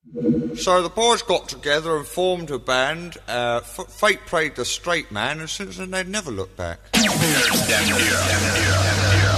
So the boys got together and formed a band. Fate played the straight man, and since then they'd never looked back.